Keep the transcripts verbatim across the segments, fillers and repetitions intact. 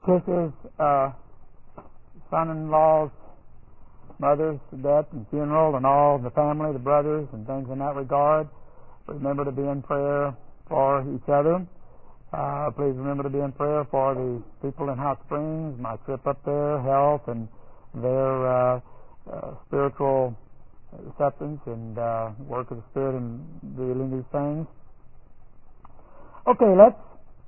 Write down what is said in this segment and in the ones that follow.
Kisses uh, son-in-law's mother's death and funeral and all the family, the brothers and things in that regard. Remember to be in prayer for each other. Uh, please remember to be in prayer for the people in Hot Springs, my trip up there, health, and their uh, uh, spiritual acceptance and uh, work of the Spirit in dealing these things. Okay, let's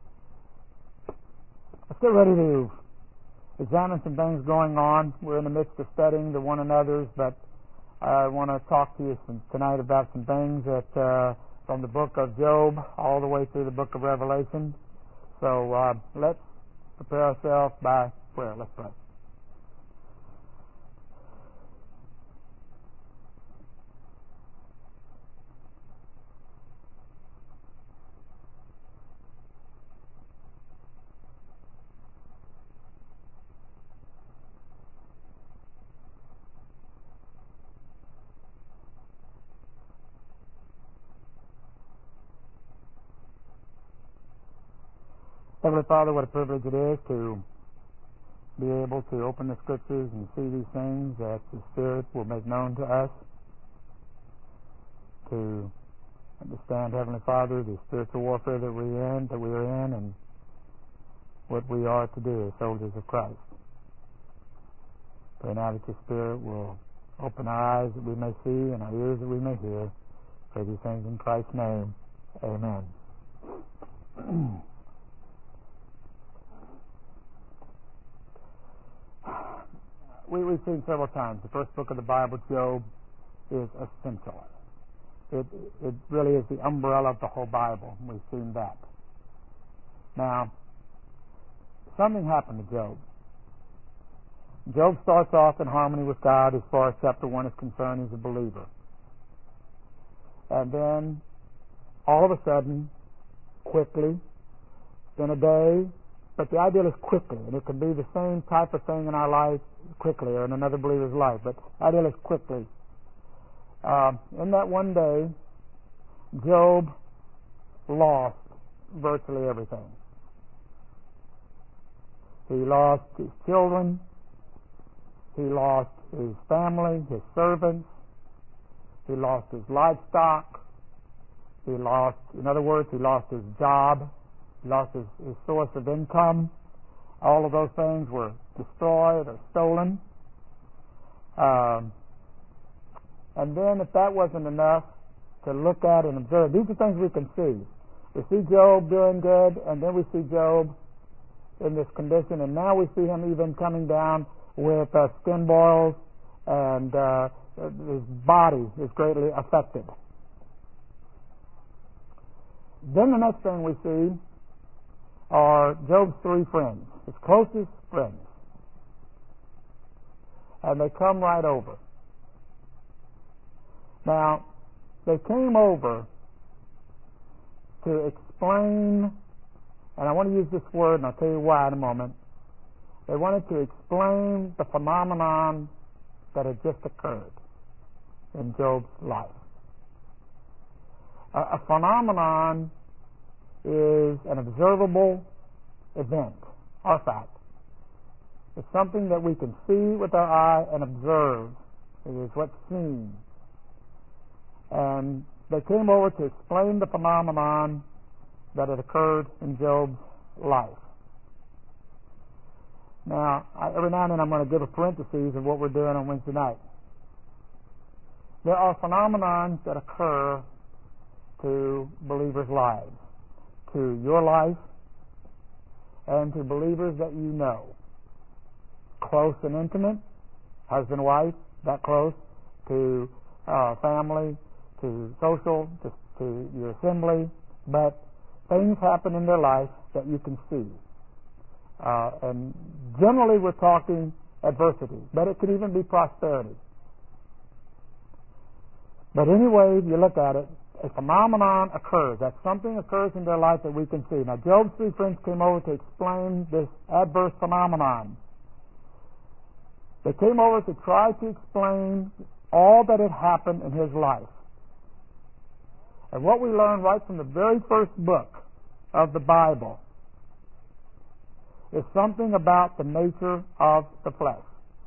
let's get ready to examine some things going on. We're in the midst of studying the one another's, but I want to talk to you some, tonight about some things that uh, from the book of Job all the way through the book of Revelation. So uh, let's prepare ourselves by prayer. Let's pray. Heavenly Father, what a privilege it is to be able to open the Scriptures and see these things that the Spirit will make known to us, to understand, Heavenly Father, the spiritual warfare that we're in, that we are in, and what we are to do as soldiers of Christ. Pray now that your Spirit will open our eyes that we may see and our ears that we may hear. Pray these things in Christ's name. Amen. We, we've seen several times the first book of the Bible, Job, is essential. It, it really is the umbrella of the whole Bible. We've seen that. Now, something happened to Job. Job starts off in harmony with God as far as chapter one is concerned. He's a believer. And then, all of a sudden, quickly, in a day, but the idea is quickly, and it can be the same type of thing in our life quickly or in another believer's life, but the idea is quickly. Uh, in that one day, Job lost virtually everything. He lost his children, he lost his family, his servants, he lost his livestock, he lost, in other words, he lost his job, he lost his, his source of income. All of those things were destroyed or stolen. Um, and then if that wasn't enough to look at and observe, these are things we can see. We see Job doing good, and then we see Job in this condition, and now we see him even coming down with uh, skin boils, and uh, his body is greatly affected. Then the next thing we see are Job's three friends, his closest friends. And they come right over. Now, they came over to explain, and I want to use this word, and I'll tell you why in a moment. They wanted to explain the phenomenon that had just occurred in Job's life. A, a phenomenon is an observable event or fact. It's something that we can see with our eye and observe. It is what's seen. And they came over to explain the phenomenon that had occurred in Job's life. Now, I, every now and then I'm going to give a parenthesis of what we're doing on Wednesday night. There are phenomenons that occur to believers' lives, to your life, and to believers that you know. Close and intimate, husband, wife, that close, to uh, family, to social, to, to your assembly, but things happen in their life that you can see. Uh, and generally we're talking adversity, but it could even be prosperity. But anyway, if you look at it, a phenomenon occurs. That something occurs in their life that we can see. Now, Job's three friends came over to explain this adverse phenomenon. They came over to try to explain all that had happened in his life. And what we learn right from the very first book of the Bible is something about the nature of the flesh.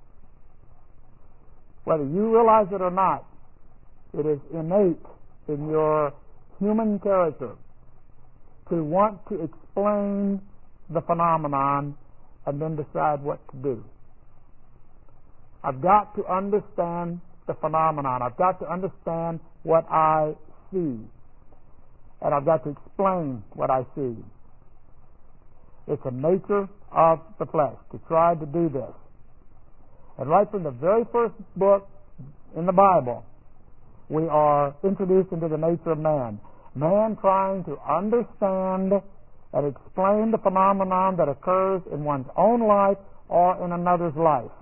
Whether you realize it or not, it is innate in your human character to want to explain the phenomenon and then decide what to do. I've got to understand the phenomenon. I've got to understand what I see. And I've got to explain what I see. It's a nature of the flesh to try to do this. And right from the very first book in the Bible, we are introduced into the nature of man. Man trying to understand and explain the phenomenon that occurs in one's own life or in another's life.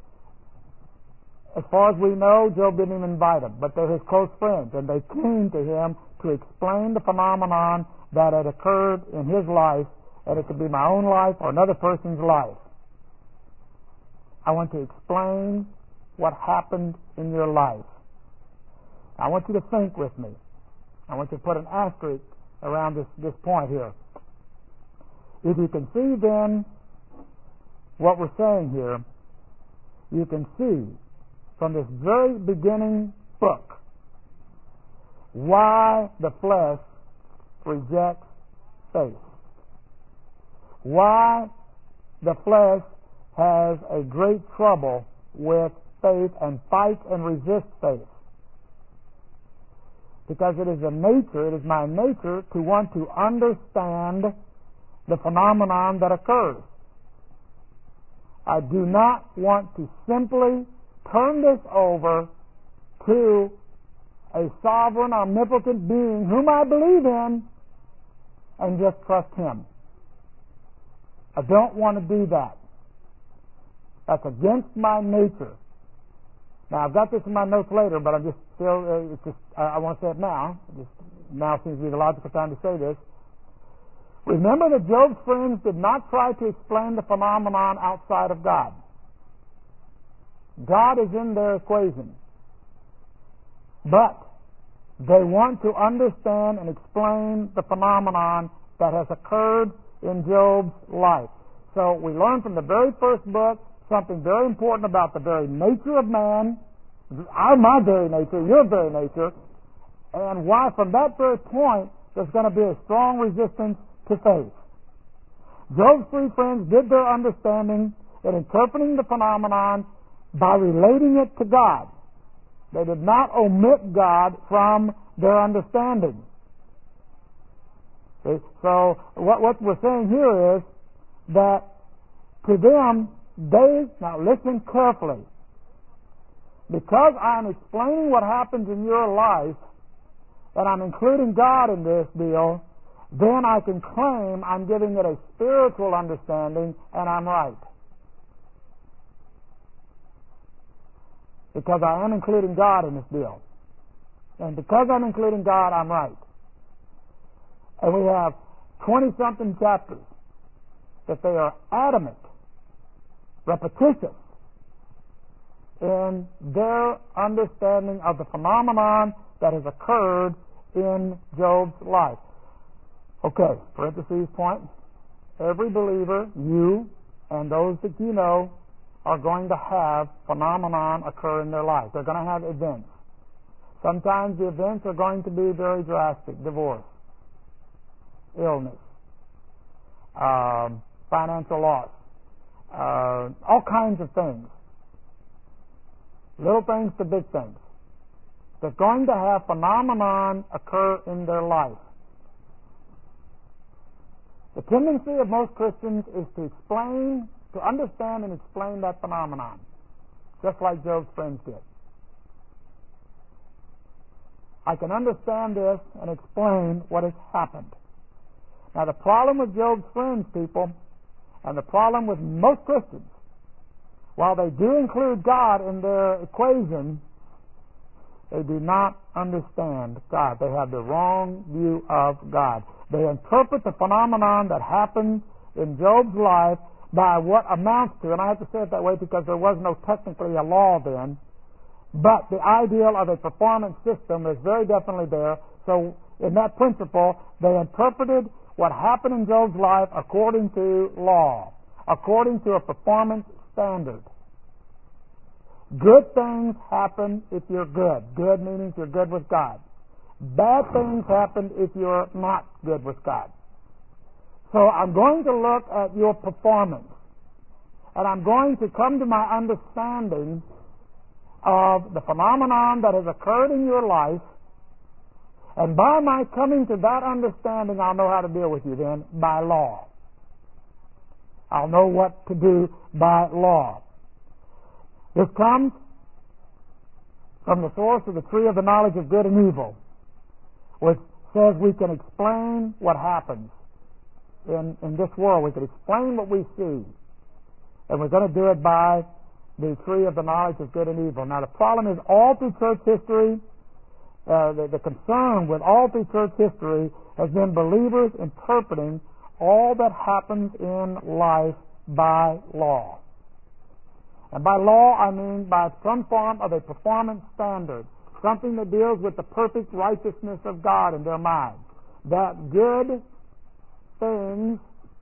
As far as we know, Job didn't even invite them, but they're his close friends, and they came to him to explain the phenomenon that had occurred in his life, and it could be my own life or another person's life. I want to explain what happened in your life. I want you to think with me. I want you to put an asterisk around this, this point here. If you can see then what we're saying here, you can see from this very beginning book why the flesh rejects faith. Why the flesh has a great trouble with faith and fights and resists faith. Because it is a nature, it is my nature to want to understand the phenomenon that occurs. I do not want to simply turn this over to a sovereign, omnipotent being whom I believe in and just trust him. I don't want to do that. That's against my nature. Now, I've got this in my notes later, but I'm just still, uh, it's just, uh, I want to say it now. Just, now seems to be the logical time to say this. Remember that Job's friends did not try to explain the phenomenon outside of God. God is in their equation. But they want to understand and explain the phenomenon that has occurred in Job's life. So we learn from the very first book something very important about the very nature of man, our, my very nature, your very nature, and why from that very point there's going to be a strong resistance to faith. Job's three friends did their understanding in interpreting the phenomenon by relating it to God. They did not omit God from their understanding. See? So what, what we're saying here is that to them, they, now listen carefully, because I'm explaining what happens in your life and I'm including God in this deal, then I can claim I'm giving it a spiritual understanding and I'm right. Because I am including God in this deal. And because I'm including God, I'm right. And we have twenty-something chapters that they are adamant, repetitious in their understanding of the phenomenon that has occurred in Job's life. Okay, parentheses point. Every believer, you and those that you know, are going to have phenomenon occur in their life. They're going to have events. Sometimes the events are going to be very drastic. Divorce, illness, um, financial loss, uh, all kinds of things. Little things to big things. They're going to have phenomenon occur in their life. The tendency of most Christians is to explain, to understand and explain that phenomenon, just like Job's friends did. I can understand this and explain what has happened. Now, the problem with Job's friends, people, and the problem with most Christians, while they do include God in their equation, they do not understand God. They have the wrong view of God. They interpret the phenomenon that happened in Job's life by what amounts to, and I have to say it that way because there was no technically a law then, but the ideal of a performance system is very definitely there. So in that principle, they interpreted what happened in Job's life according to law. according to a performance standard. Good things happen if you're good. Good meaning you're good with God. Bad things happen if you're not good with God. So I'm going to look at your performance, and I'm going to come to my understanding of the phenomenon that has occurred in your life, and by my coming to that understanding, I'll know how to deal with you then by law. I'll know what to do by law. This comes from the source of the tree of the knowledge of good and evil, which says we can explain what happens in, in this world. We can explain what we see. And we're going to do it by the tree of the knowledge of good and evil. Now, the problem is all through church history, uh, the, the concern with all through church history has been believers interpreting all that happens in life by law. And by law, I mean by some form of a performance standard, something that deals with the perfect righteousness of God in their minds. That good things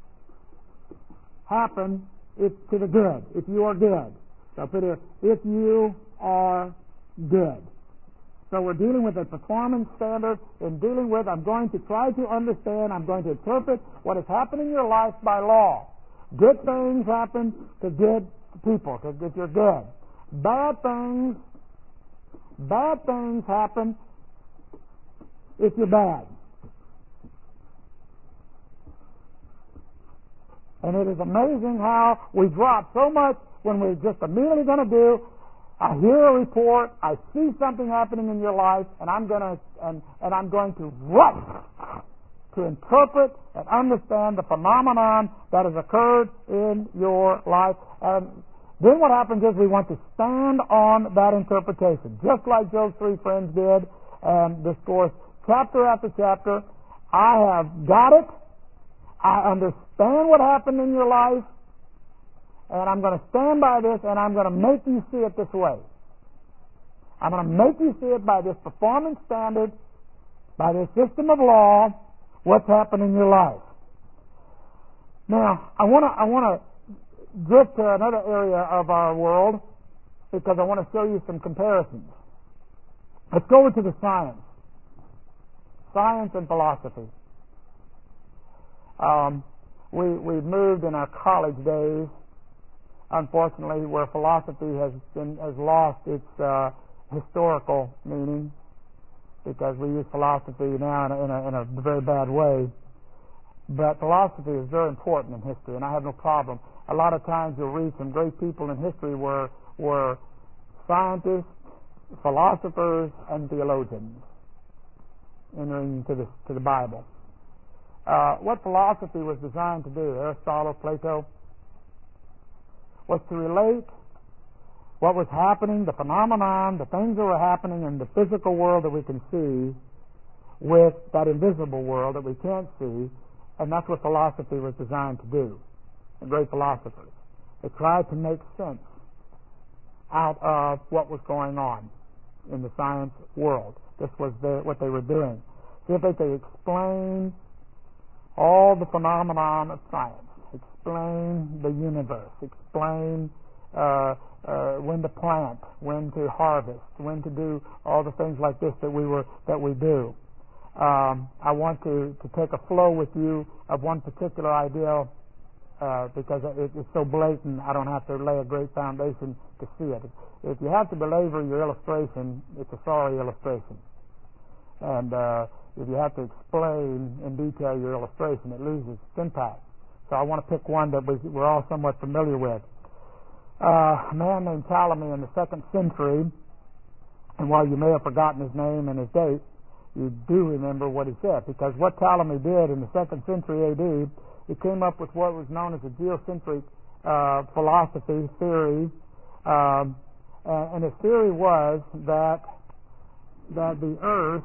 happen if, to the good, if you are good. So put here, if you are good. So we're dealing with a performance standard. In dealing with, I'm going to try to understand, I'm going to interpret what is happening in your life by law. Good things happen to good people, because if you're good. Bad things, bad things happen if you're bad. And it is amazing how we drop so much when we're just immediately going to do, I hear a report, I see something happening in your life, and I'm going to and, and I'm going to rush to interpret and understand the phenomenon that has occurred in your life. And then what happens is we want to stand on that interpretation, just like Job's three friends did, and discourse chapter after chapter. I have got it. I understand what happened in your life, and I'm going to stand by this, and I'm going to make you see it this way. I'm going to make you see it by this performance standard, by this system of law, what's happened in your life. Now, I want to I want to drift to another area of our world because I want to show you some comparisons. Let's go into the science, science and philosophy. Um, we we moved in our college days, unfortunately, where philosophy has been has lost its uh, historical meaning, because we use philosophy now in a, in, a, in a very bad way. But philosophy is very important in history, and I have no problem. A lot of times you'll read some great people in history were were scientists, philosophers, and theologians entering to the to the Bible. Uh, what philosophy was designed to do, Aristotle, Plato, was to relate what was happening, the phenomenon, the things that were happening in the physical world that we can see with that invisible world that we can't see, and that's what philosophy was designed to do. The great philosophers. They tried to make sense out of what was going on in the science world. This was the, what they were doing. See if they could explain all the phenomenon of science, explain the universe, explain uh, uh, when to plant, when to harvest, when to do all the things like this that we were that we do. Um, I want to, to take a flow with you of one particular idea uh, because it, it's so blatant. I don't have to lay a great foundation to see it. If you have to belabor your illustration, it's a sorry illustration, and uh, if you have to explain in detail your illustration, it loses its impact. So I want to pick one that we, we're all somewhat familiar with. Uh, a man named Ptolemy in the second century, and while you may have forgotten his name and his date, you do remember what he said, because what Ptolemy did in the second century A D, he came up with what was known as a geocentric uh, philosophy theory, um, and, and his theory was that that the Earth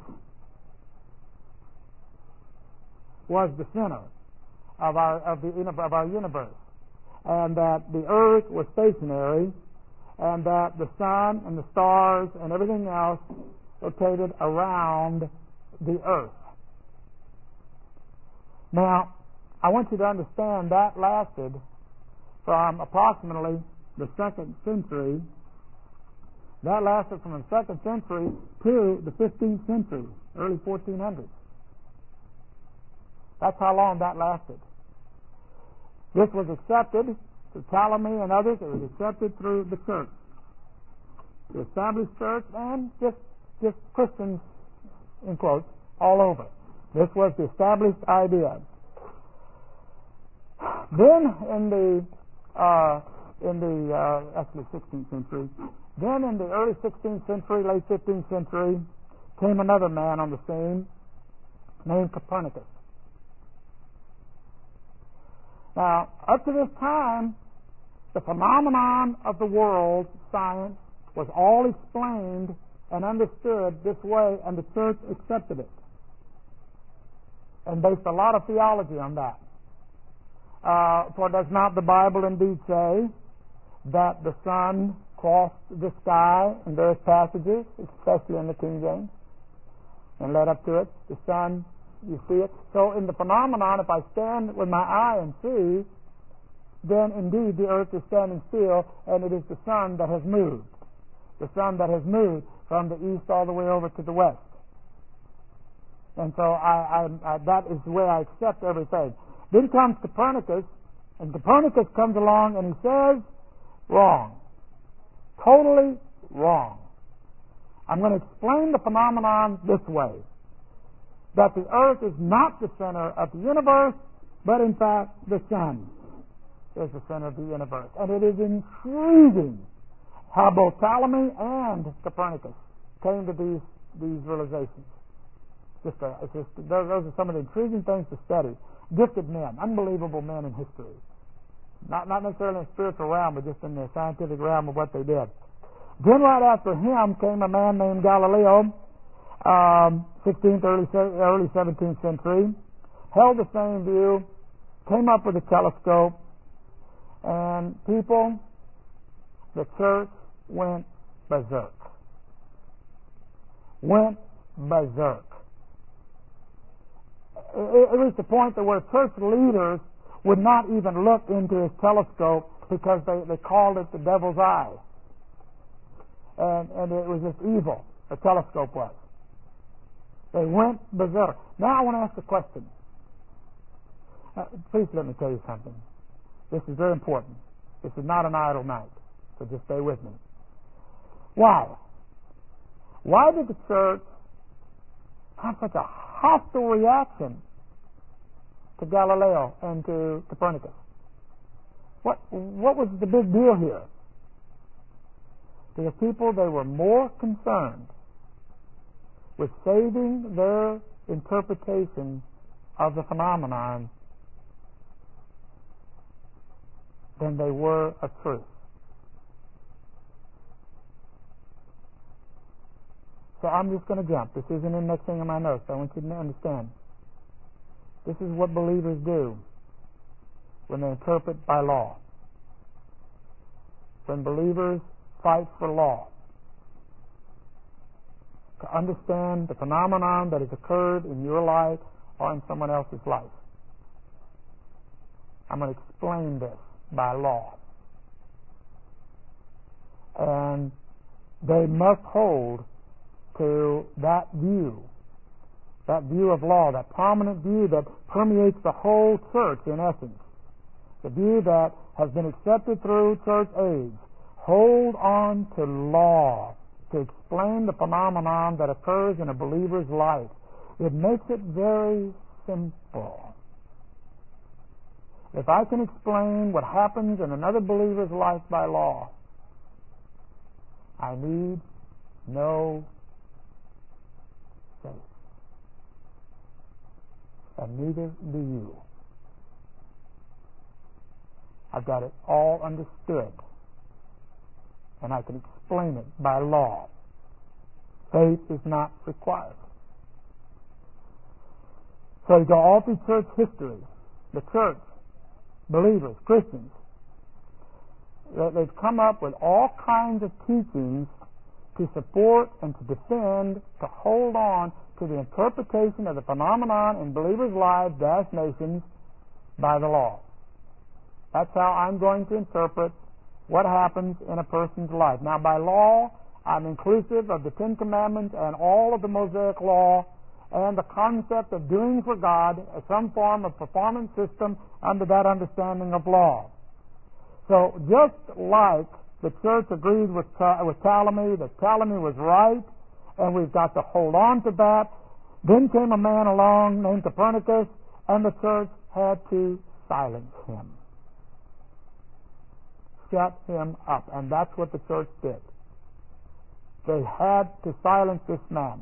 was the center of our of the of our universe, and that the Earth was stationary, and that the sun and the stars and everything else rotated around the Earth. Now, I want you to understand that lasted from approximately the second century. That lasted from the second century to the fifteenth century, early fourteen hundreds. That's how long that lasted. This was accepted through Ptolemy and others. It was accepted through the church, the established church, and just just Christians, in quotes, all over. This was the established idea. Then in the uh, in the uh, actually sixteenth century, then in the early sixteenth century, late fifteenth century, came another man on the scene named Copernicus. Now, up to this time, the phenomenon of the world, science, was all explained and understood this way, and the church accepted it and based a lot of theology on that. Uh, for does not the Bible indeed say that the sun crossed the sky in various passages, especially in the King James, and led up to it? The sun, you see it. So in the phenomenon, if I stand with my eye and see, then indeed the earth is standing still, and it is the sun that has moved. The sun that has moved from the east all the way over to the west. And so I, I, I, that is the way I accept everything. Then comes Copernicus, and Copernicus comes along and he says, wrong. Totally wrong. I'm going to explain the phenomenon this way. That the earth is not the center of the universe, but in fact the sun is the center of the universe. And it is intriguing how both Ptolemy and Copernicus came to these these realizations. Just, a, it's just those, those are some of the intriguing things to study. Gifted men, unbelievable men in history. Not not necessarily in the spiritual realm, but just in the scientific realm of what they did. Then right after him came a man named Galileo, um, sixteenth, early, early seventeenth century, held the same view, came up with a telescope, and people, the church went berserk. Went berserk. It, it reached the point that where church leaders would not even look into his telescope because they, they called it the devil's eye. And, and it was just evil, the telescope was. They went berserk. Now I want to ask a question. Uh, please let me tell you something. This is very important. This is not an idle night, so just stay with me. Why? Why did the church have such a hostile reaction to Galileo and to Copernicus? What, what was the big deal here? To the people, they were more concerned with saving their interpretation of the phenomenon than they were of truth. So I'm just going to jump. This isn't in the next thing in my notes. I want you to understand. This is what believers do when they interpret by law. When believers fight for law. To understand the phenomenon that has occurred in your life or in someone else's life. I'm going to explain this by law. And they must hold to that view, that view of law, that prominent view that permeates the whole church in essence, the view that has been accepted through church age. Hold on to law to explain the phenomenon that occurs in a believer's life. It makes it very simple. If I can explain what happens in another believer's life by law, I need no faith. And neither do you. I've got it all understood. And I can explain it by law. Faith is not required. So you go all through church history. The church, believers, Christians, they've come up with all kinds of teachings to support and to defend, to hold on to the interpretation of the phenomenon in believers' lives, dash nations, by the law. That's how I'm going to interpret what happens in a person's life. Now, by law, I'm inclusive of the Ten Commandments and all of the Mosaic Law and the concept of doing for God some form of performance system under that understanding of law. So just like the church agreed with, with Ptolemy, that Ptolemy was right, and we've got to hold on to that, then came a man along named Copernicus, and the church had to silence him. Shut him up. And that's what the church did. They had to silence this man.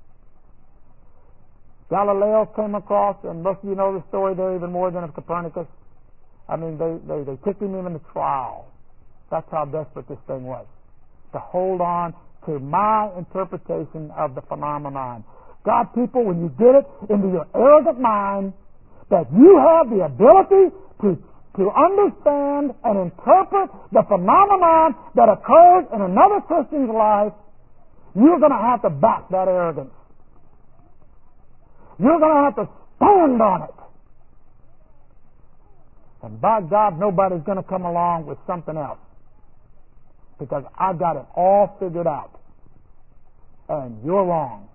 Galileo came across, and most of you know the story there even more than of Copernicus. I mean, they, they, they took him even to trial. That's how desperate this thing was, to hold on to my interpretation of the phenomenon. God, people, when you get it into your arrogant mind that you have the ability to, to understand and interpret the phenomenon that occurs in another Christian's life, you're going to have to back that arrogance. You're going to have to stand on it. And by God, nobody's going to come along with something else, because I've got it all figured out. And you're wrong.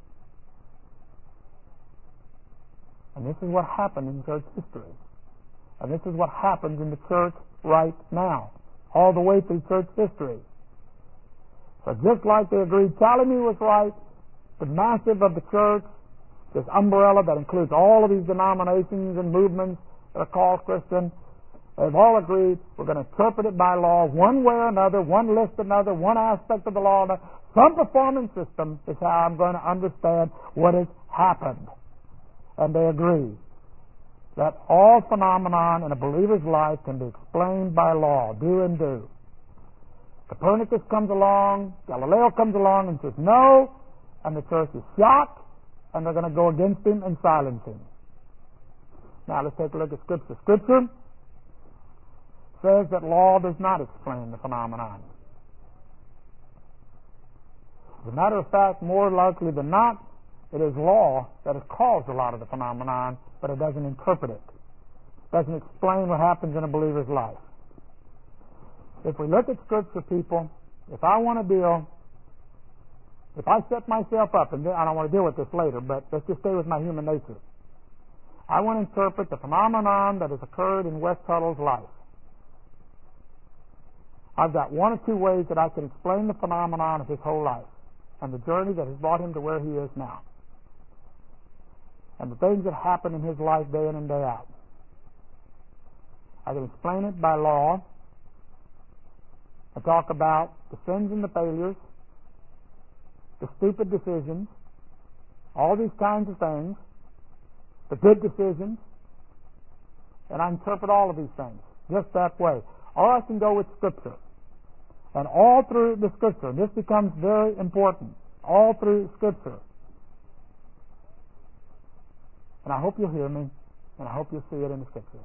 And this is what happened in church history. And this is what happens in the church right now, all the way through church history. So just like they agreed Ptolemy was right, the massive of the church, this umbrella that includes all of these denominations and movements that are called Christian, they've all agreed we're going to interpret it by law one way or another, one list or another, one aspect of the law or another. Some performance system is how I'm going to understand what has happened. And they agree that all phenomenon in a believer's life can be explained by law, do and do. Copernicus comes along, Galileo comes along and says no, and the church is shocked, and they're going to go against him and silence him. Now let's take a look at Scripture. Scripture says that law does not explain the phenomenon. As a matter of fact, more likely than not, it is law that has caused a lot of the phenomenon, but it doesn't interpret it. It doesn't explain what happens in a believer's life. If we look at Scripture, people, if I want to deal, if I set myself up, and I don't want to deal with this later, but let's just stay with my human nature. I want to interpret the phenomenon that has occurred in Wes Tuttle's life. I've got one or two ways that I can explain the phenomenon of his whole life and the journey that has brought him to where he is now, and the things that happen in his life day in and day out. I can explain it by law. I talk about the sins and the failures, the stupid decisions, all these kinds of things, the good decisions, and I interpret all of these things just that way. Or I can go with Scripture. And all through the Scripture, this becomes very important, all through Scripture. And I hope you'll hear me, and I hope you'll see it in the Scripture.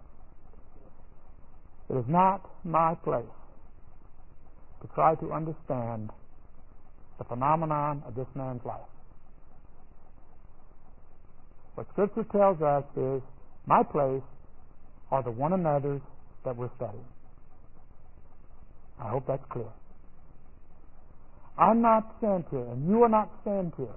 It is not my place to try to understand the phenomenon of this man's life. What Scripture tells us is, my place are the one another's that we're studying. I hope that's clear. I'm not sent here, and you are not sent here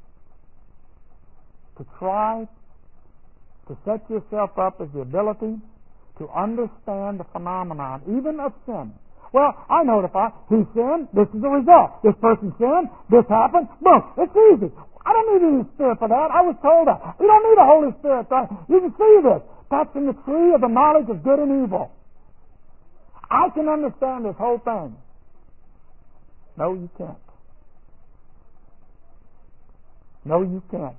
to try to set yourself up as the ability to understand the phenomenon, even of sin. Well, I notify, he sinned, this is the result. This person sinned, this happened, boom, it's easy. I don't need any Spirit for that. I was told that. You don't need a Holy Spirit. You can see this. That's in the tree of the knowledge of good and evil. I can understand this whole thing. No, you can't. No, you can't.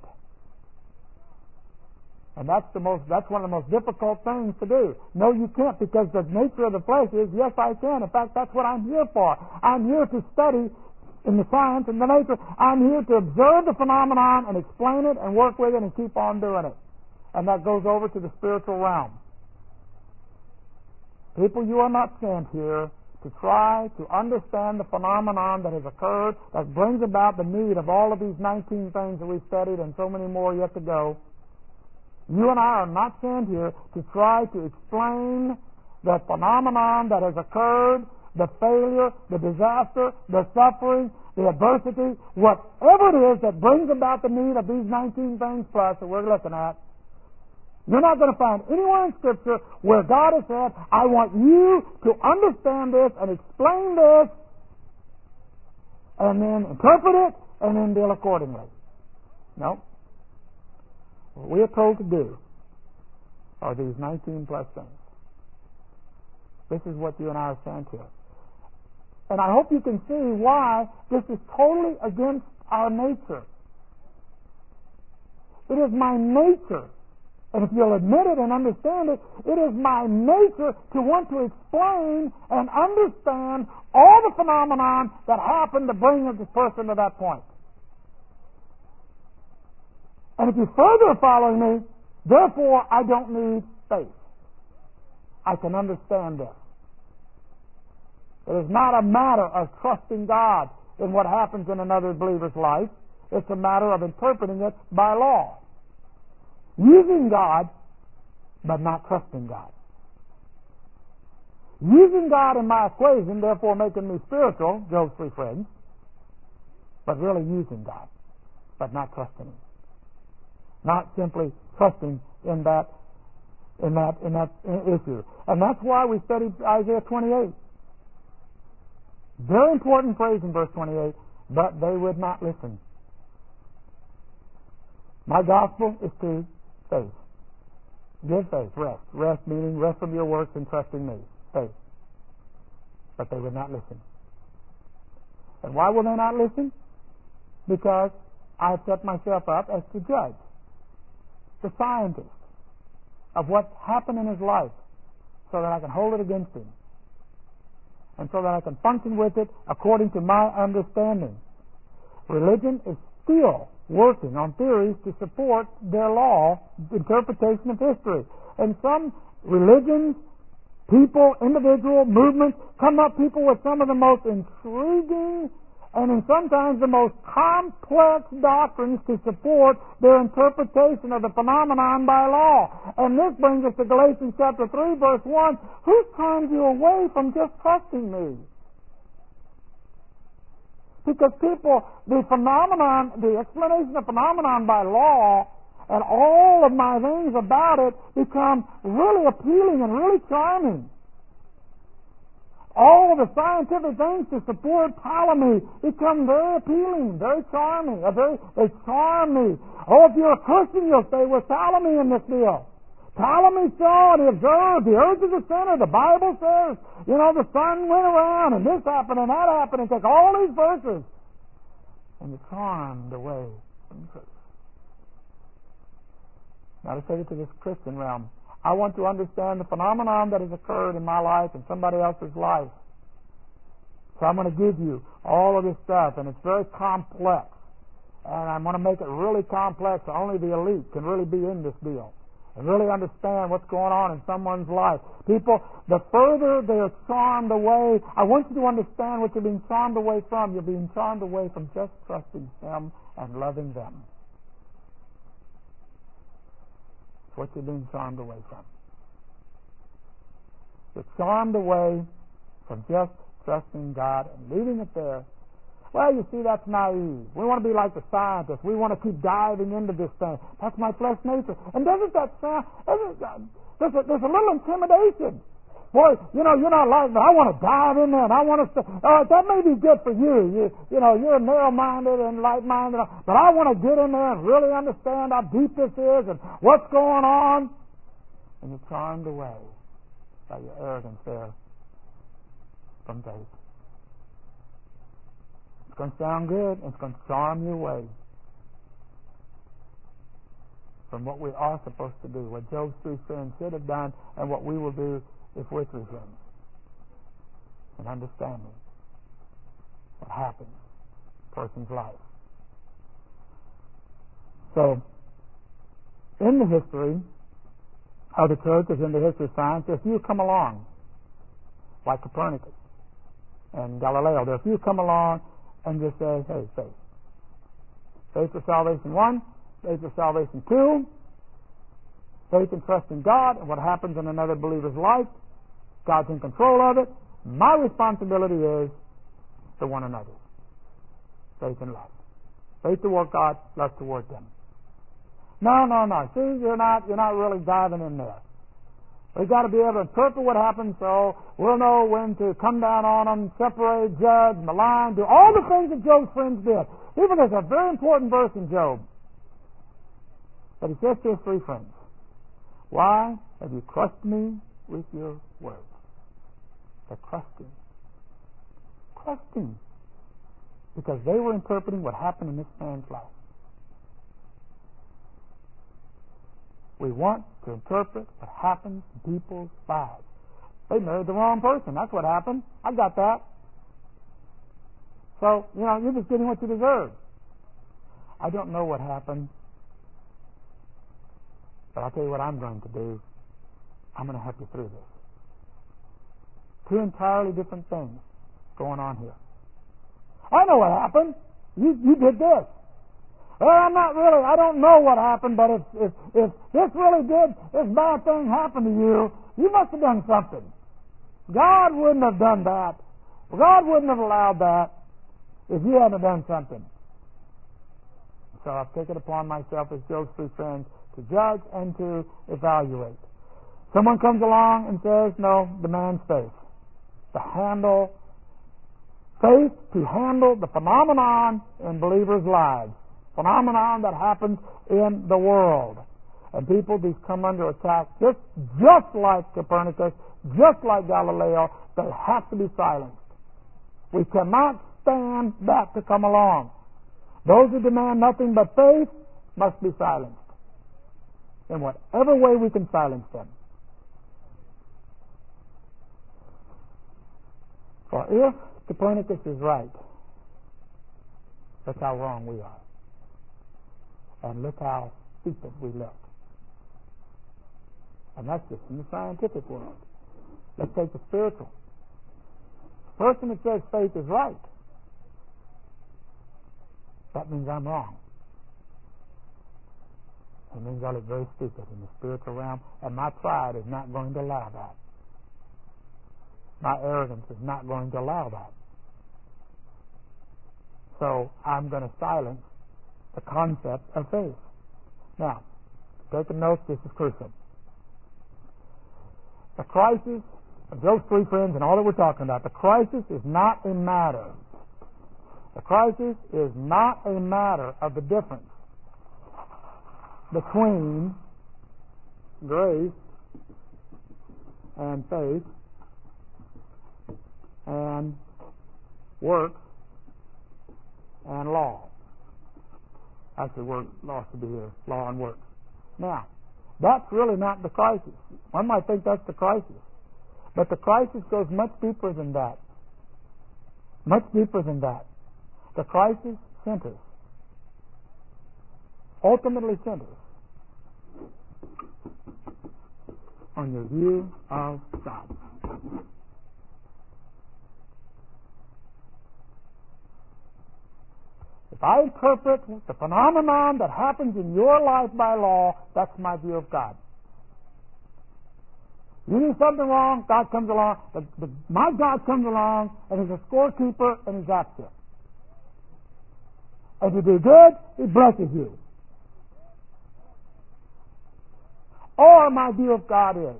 And that's the most, that's one of the most difficult things to do. No, you can't, because the nature of the flesh is, yes, I can. In fact, that's what I'm here for. I'm here to study in the science and the nature. I'm here to observe the phenomenon and explain it and work with it and keep on doing it. And that goes over to the spiritual realm. People, you are not sent here to try to understand the phenomenon that has occurred, that brings about the need of all of these nineteen things that we've studied and so many more yet to go. You and I are not sent here to try to explain the phenomenon that has occurred, the failure, the disaster, the suffering, the adversity, whatever it is that brings about the need of these nineteen things plus that we're looking at, you're not going to find anywhere in Scripture where God has said, I want you to understand this and explain this and then interpret it and then deal accordingly. No. What we are told to do are these nineteen plus things. This is what you and I are sent here. And I hope you can see why this is totally against our nature. It is my nature, and if you'll admit it and understand it, it is my nature to want to explain and understand all the phenomenon that happened to bring this person to that point. And if you further follow me, therefore I don't need faith. I can understand this. It is not a matter of trusting God in what happens in another believer's life. It's a matter of interpreting it by law. Using God, but not trusting God. Using God in my equation, therefore making me spiritual, Job's three friends, but really using God, but not trusting Him. Not simply trusting in that, in that, in that issue. And that's why we studied Isaiah twenty-eight. Very important phrase in verse twenty-eight, but they would not listen. My gospel is to faith. Give faith, rest. Rest meaning rest from your works and trust in me. Faith. But they would not listen. And why will they not listen? Because I have set myself up as the judge, the scientist of what happened in his life, so that I can hold it against him, and so that I can function with it according to my understanding. Religion is still working on theories to support their law interpretation of history. And some religions, people, individual movements come up people with some of the most intriguing and in sometimes the most complex doctrines to support their interpretation of the phenomenon by law. And this brings us to Galatians chapter three, verse one. Who turned you away from just trusting me? Because people, the phenomenon, the explanation of phenomenon by law and all of my things about it become really appealing and really charming. All of the scientific things to support Ptolemy become very appealing, very charming. Very, they charm me. Oh, if you're a Christian, you'll stay with Ptolemy in this deal. Ptolemy saw and he observed the earth is a center. The Bible says, you know, the sun went around and this happened and that happened, and take all these verses and you're charmed away from the truth. Now to say it to this Christian realm, I want to understand the phenomenon that has occurred in my life and somebody else's life. So I'm going to give you all of this stuff, and it's very complex. And I'm going to make it really complex so only the elite can really be in this deal and really understand what's going on in someone's life. People, the further they're charmed away, I want you to understand what you're being charmed away from. You're being charmed away from just trusting Him and loving them. What you're being charmed away from. You're charmed away from just trusting God and leaving it there. Well, you see, that's naive. We want to be like the scientists. We want to keep diving into this thing. That's my flesh nature. And doesn't that sound, doesn't that, there's, a, there's a little intimidation. Boy, you know, you're not like that. I want to dive in there and I want to stay. All right, that may be good for you. You, you know, you're narrow-minded and light-minded. But I want to get in there and really understand how deep this is and what's going on. And you're charmed away by your arrogance there from faith. It's going to sound good. It's going to charm you away from what we are supposed to do, what Job's three friends should have done, and what we will do if we're through him, and understanding what happens in a person's life. So, in the history of the church, as in the history of science, there are few come along, like Copernicus and Galileo. There are few come along and just say, hey, faith. Faith for salvation one, faith for salvation two, faith and trust in God and what happens in another believer's life, God's in control of it. My responsibility is to one another. Faith and love. Faith toward God, love toward them. No, no, no. See, you're not you're not really diving in there. We've got to be able to interpret what happens so we'll know when to come down on them, separate, judge, malign, do all the things that Job's friends did. Even there's a very important verse in Job. But he says to his three friends, why have you crushed me with your words? They're crushed him. Crushed him. Because they were interpreting what happened in this man's life. We want to interpret what happens in people's lives. They married the wrong person. That's what happened. I got that. So, you know, you're just getting what you deserve. I don't know what happened, but I'll tell you what I'm going to do. I'm going to help you through this. Two entirely different things going on here. I know what happened. You you did this. Well, I'm not really, I don't know what happened, but if, if, if this really did, this bad thing happened to you, you must have done something. God wouldn't have done that. God wouldn't have allowed that if you hadn't done something. So I've taken upon myself as Job's three friends to judge and to evaluate. Someone comes along and says, no, demands faith. To handle, faith to handle the phenomenon in believers' lives. Phenomenon that happens in the world. And people, these come under attack just, just like Copernicus, just like Galileo. They have to be silenced. We cannot stand that to come along. Those who demand nothing but faith must be silenced. In whatever way we can silence them. For if Copernicus is right, look how wrong we are. And look how stupid we look. And that's just in the scientific world. Let's take the spiritual. The person that says faith is right, that means I'm wrong. It means I look very stupid in the spiritual realm, and my pride is not going to allow that. My arrogance is not going to allow that. So I'm going to silence the concept of faith. Now, take a note, this is crucial. The crisis of those three friends and all that we're talking about, the crisis is not a matter. The crisis is not a matter of the difference between grace and faith and works and law. Actually, word law should be here. Law and works. Now, that's really not the crisis. One might think that's the crisis. But the crisis goes much deeper than that. Much deeper than that. The crisis centers, ultimately centers, on your view of God. If I interpret the phenomenon that happens in your life by law, that's my view of God. You do something wrong, God comes along, the, the, my God comes along, and He's a scorekeeper, and He's active. If you do good, He blesses you. Or my view of God is,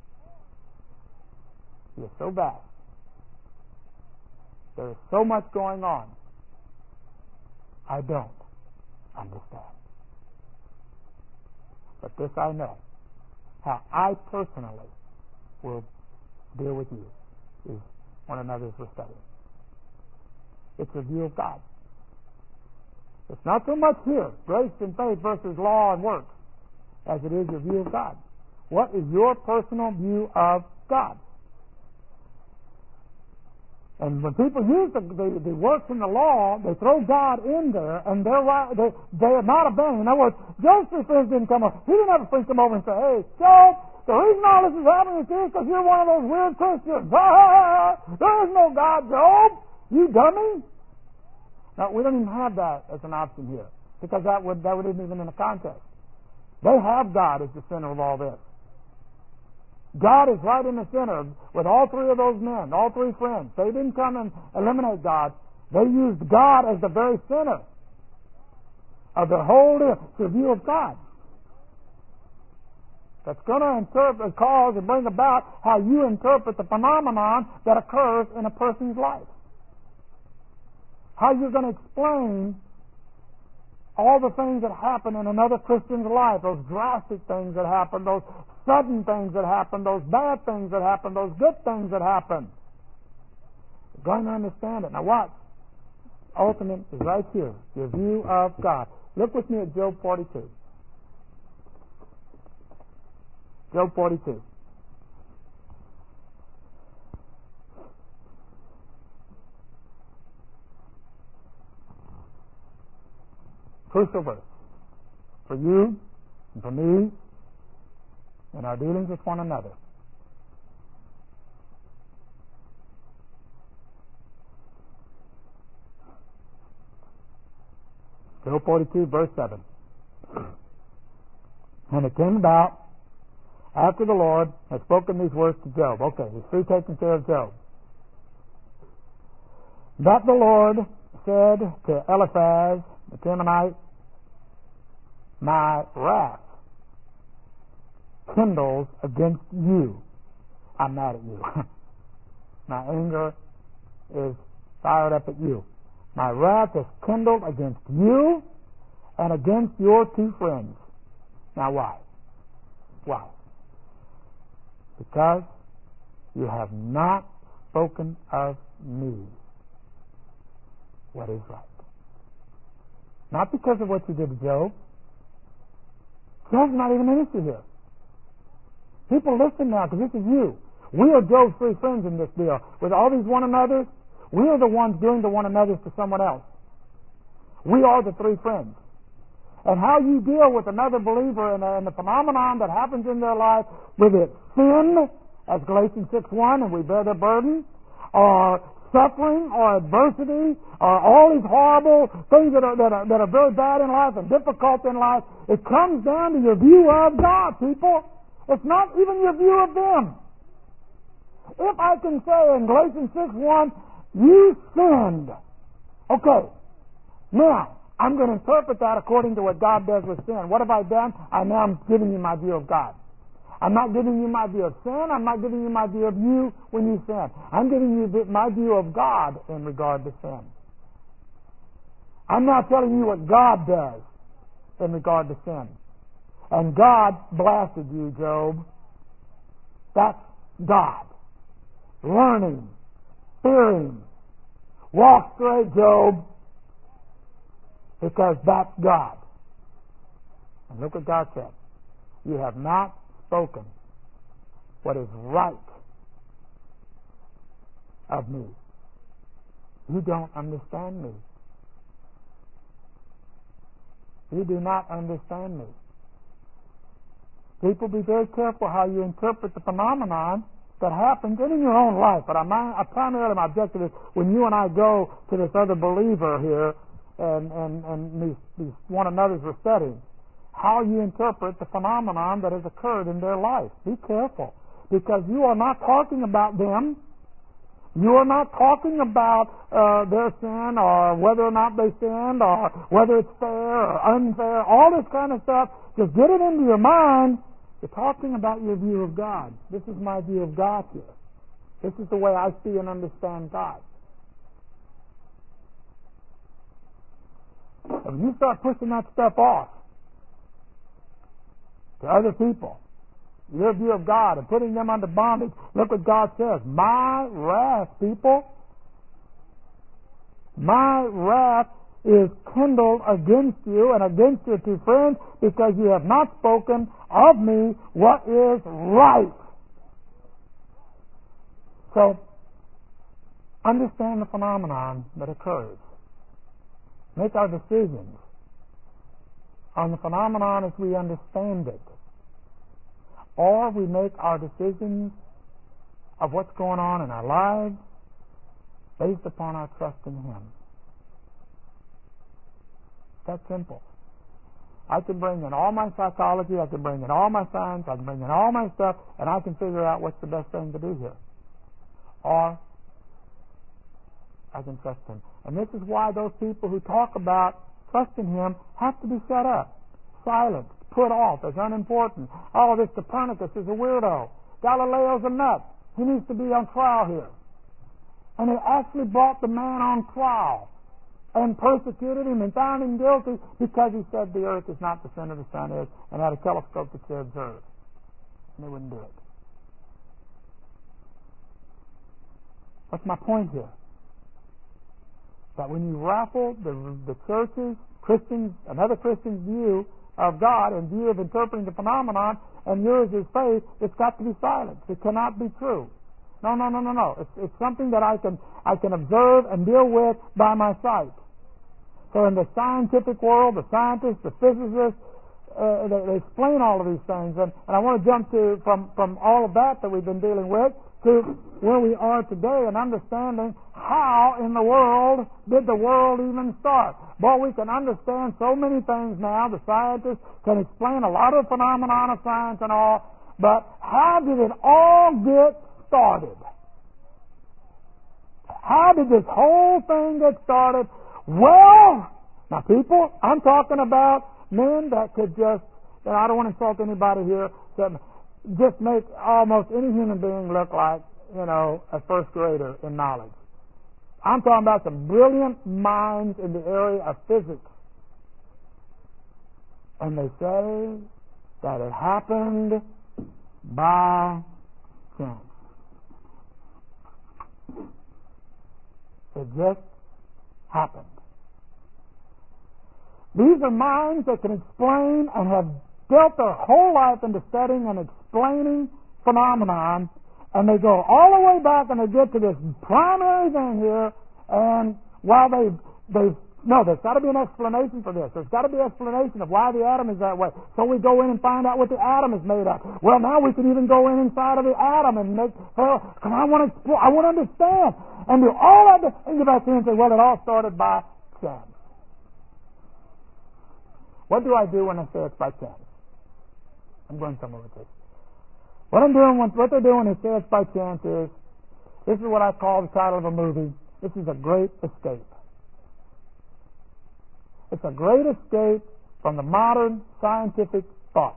He is so bad. There is so much going on. I don't understand. But this I know. How I personally will deal with you is one another's we're studying. It's a view of God. It's not so much here, grace and faith versus law and works, as it is your view of God. What is your personal view of God? And when people use the, the, the works in the law, they throw God in there, and they're right, they, they are not abandoning. In other words, Joseph's friends didn't come over. He didn't have a friend come over and say, hey, Job, the reason all this is happening is because you're one of those weird Christians. There is no God, Job. You dummy. No, we don't even have that as an option here, because that would that would isn't even in the context. They have God as the center of all this. God is right in the center with all three of those men, all three friends. They didn't come and eliminate God. They used God as the very center of their whole deal. It's a view of God that's going to interpret, cause, and bring about how you interpret the phenomenon that occurs in a person's life. How you're going to explain all the things that happen in another Christian's life, those drastic things that happen, those sudden things that happen, those bad things that happen, those good things that happen. You're going to understand it. Now watch. Ultimate is right here. Your view of God. Look with me at Job forty-two. Job forty-two. Crucial verse for you and for me in our dealings with one another. Job forty-two, verse seven. And it came about after the Lord had spoken these words to Job. Okay, he's through taking care of Job. That the Lord said to Eliphaz the Temanite, my wrath kindles against you. I'm mad at you. My anger is fired up at you. My wrath is kindled against you and against your two friends. Now why? Why? Because you have not spoken of me what is right. Not because of what you did to Job. Job's not even an issue here. People listen now, because this is you. We are Job's three friends in this deal. With all these one another's, we are the ones doing the one another's to someone else. We are the three friends. And how you deal with another believer and, and the phenomenon that happens in their life, with its sin, as Galatians six one, and we bear their burden, or suffering or adversity or all these horrible things that are, that are that are very bad in life and difficult in life, it comes down to your view of God, people. It's not even your view of them. If I can say in Galatians six one, you sinned. Okay, now I'm going to interpret that according to what God does with sin. What have I done? I now am giving you my view of God. I'm not giving you my view of sin. I'm not giving you my view of you when you sin. I'm giving you my view of God in regard to sin. I'm now telling you what God does in regard to sin. And God blasted you, Job. That's God. Learning. Fearing. Walk straight, Job. Because that's God. And look what God said. You have not spoken what is right of me. You don't understand me. You do not understand me. People, be very careful how you interpret the phenomenon that happens and in your own life. But I'm, I, primarily my objective is when you and I go to this other believer here and, and, and these, these one another's are studying, how you interpret the phenomenon that has occurred in their life. Be careful, because you are not talking about them. You are not talking about uh, their sin or whether or not they sinned or whether it's fair or unfair, all this kind of stuff. Just get it into your mind. You're talking about your view of God. This is my view of God here. This is the way I see and understand God. And when you start pushing that stuff off to other people, your view of God, and putting them under bondage, look what God says. My wrath, people, my wrath is kindled against you and against your two friends, because you have not spoken of me what is right. So, understand the phenomenon that occurs. Make our decisions on the phenomenon as we understand it. Or we make our decisions of what's going on in our lives based upon our trust in Him. It's that simple. I can bring in all my psychology, I can bring in all my science, I can bring in all my stuff, and I can figure out what's the best thing to do here. Or I can trust Him. And this is why those people who talk about trusting Him have to be shut up, silenced, put off as unimportant. Oh, this Copernicus is a weirdo. Galileo's a nut. He needs to be on trial here. And they actually brought the man on trial and persecuted him and found him guilty because he said the earth is not the center the sun is, and had a telescope that could observe. And they wouldn't do it. What's my point here? That when you raffle the, the churches, Christians, another Christian's view of God and view of interpreting the phenomenon, and yours is faith, it's got to be silenced. It cannot be true. No, no, no, no, no. It's, it's something that I can I can observe and deal with by my sight. So in the scientific world, the scientists, the physicists, uh, they, they explain all of these things. And, and I want to jump to from, from all of that that we've been dealing with to where we are today and understanding how in the world did the world even start. Boy, we can understand so many things now. The scientists can explain a lot of phenomena of science and all, but how did it all get started? How did this whole thing get started? Well, now people, I'm talking about men that could just, and I don't want to insult anybody here, that just make almost any human being look like, you know, a first grader in knowledge. I'm talking about some brilliant minds in the area of physics. And they say that it happened by chance. It just happened. These are minds that can explain and have built their whole life into studying and explaining phenomenon, and they go all the way back and they get to this primary thing here, and while they they no, there's got to be an explanation for this. There's got to be an explanation of why the atom is that way. So we go in and find out what the atom is made of. Well, now we can even go in inside of the atom and make, well, come on, I want to explore, I want to understand, and do all that, and go back here and say, well, it all started by chance. What do I do when I say it's by chance? I'm going somewhere with this. What I'm doing, what they're doing when they say it's by chance is, this is what I call the title of a movie. This is A Great Escape. It's a great escape from the modern scientific thought.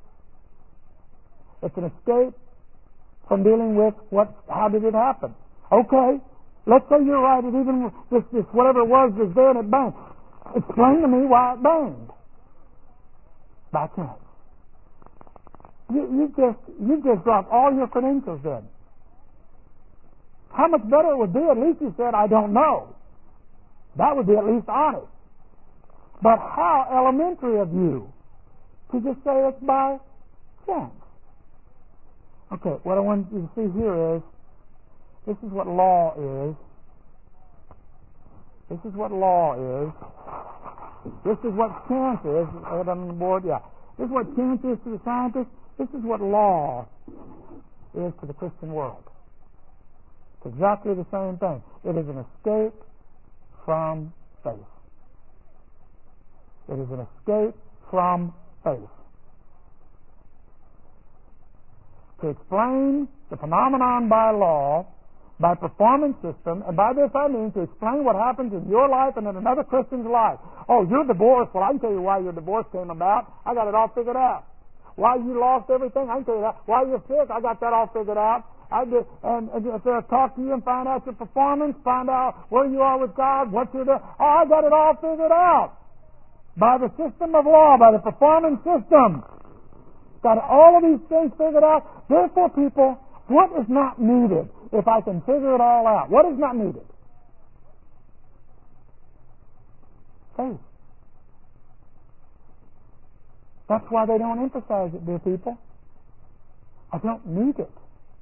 It's an escape from dealing with what, how did it happen? Okay, let's say you're right. It even this, this whatever it was was there and it banged. Explain to me why it banged. By chance. You, you just you just dropped all your credentials then. How much better it would be? At least you said, I don't know. That would be at least honest. But how elementary of you to just say it's by chance. Okay, what I want you to see here is, this is what law is. This is what law is. This is what chance is. I have it on the board, yeah. This is what chance is to the scientists. This is what law is to the Christian world. It's exactly the same thing. It is an escape from faith. It is an escape from faith. To explain the phenomenon by law, by performance system, and by this I mean to explain what happens in your life and in another Christian's life. Oh, you're divorced. Well, I can tell you why your divorce came about. I got it all figured out. Why you lost everything, I can tell you that. Why you're sick, I got that all figured out. I did, and, and if they'll talk to you and find out your performance, find out where you are with God, what you're doing. Oh, I got it all figured out. By the system of law, by the performance system. Got all of these things figured out. Therefore, people, what is not needed if I can figure it all out? What is not needed? Faith. That's why they don't emphasize it, dear people. I don't need it.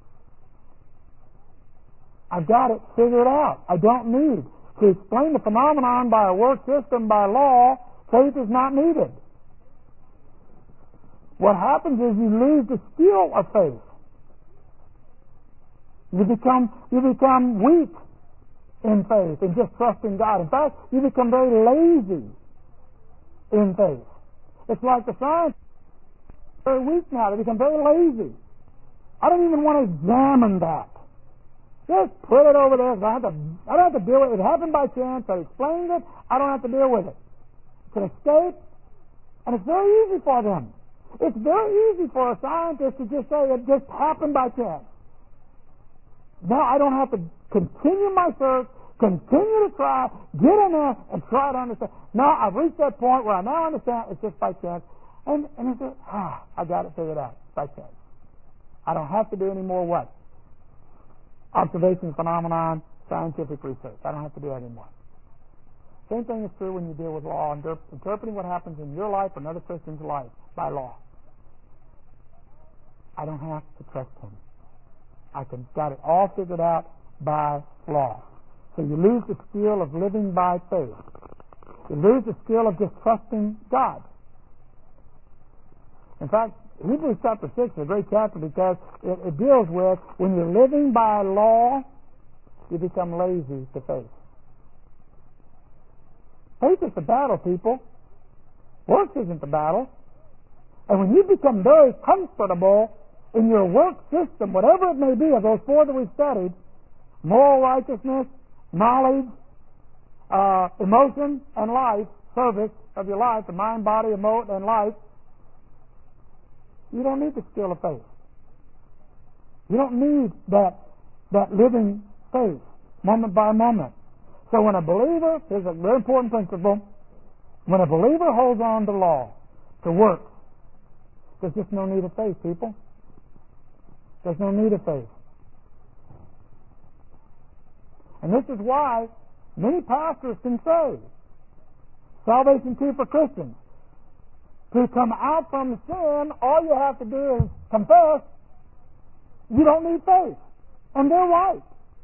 I've got it figured out. I don't need to explain the phenomenon by a work system, by law. Faith is not needed. What happens is you lose the skill of faith. You become you become weak in faith and just trusting God. In fact, you become very lazy in faith. It's like the scientists are very weak now. They become very lazy. I don't even want to examine that. Just put it over there. I don't have to, I don't have to deal with it. It happened by chance. I explained it. I don't have to deal with it. It's an escape, and it's very easy for them. It's very easy for a scientist to just say it just happened by chance. Now I don't have to continue my search, continue to try, get in there, and try to understand. Now I've reached that point where I now understand it's just by chance. And, and it's just, ah, I got it figured out by chance. I don't have to do any more what? Observation, phenomenon, scientific research. I don't have to do that anymore. Same thing is true when you deal with law, inter- interpreting what happens in your life or another person's life by law. I don't have to trust him. I can got it all figured out by law. So you lose the skill of living by faith. You lose the skill of just trusting God. In fact, Hebrews chapter six is a great chapter because it, it deals with when you're living by law, you become lazy to faith. Faith is the battle, people. Works isn't the battle. And when you become very comfortable in your work system, whatever it may be, of those four that we've studied, moral righteousness, knowledge, uh, emotion, and life, service of your life, the mind, body, emote, and life, you don't need the skill of faith. You don't need that, that living faith, moment by moment. So when a believer, here's a very important principle, when a believer holds on to law, to works, there's just no need of faith, people. There's no need of faith. And this is why many pastors can say, salvation too for Christians. To come out from sin, all you have to do is confess. You don't need faith. And they're right.